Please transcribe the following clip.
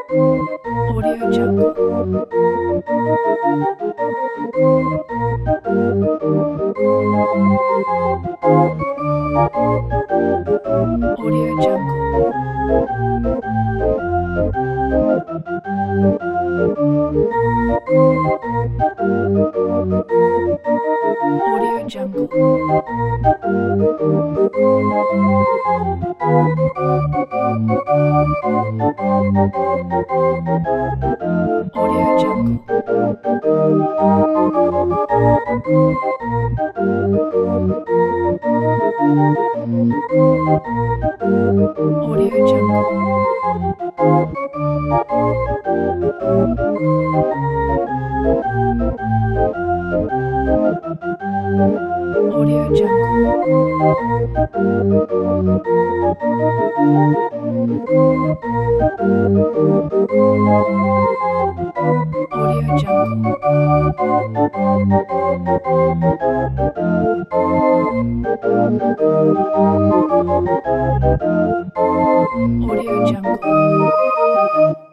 Audio Jungle. Audio Jungle. Audio Jungle. Audio Jungle. Audio Jungle. Audio Jungle. Audio Jungle. Audio Jungle.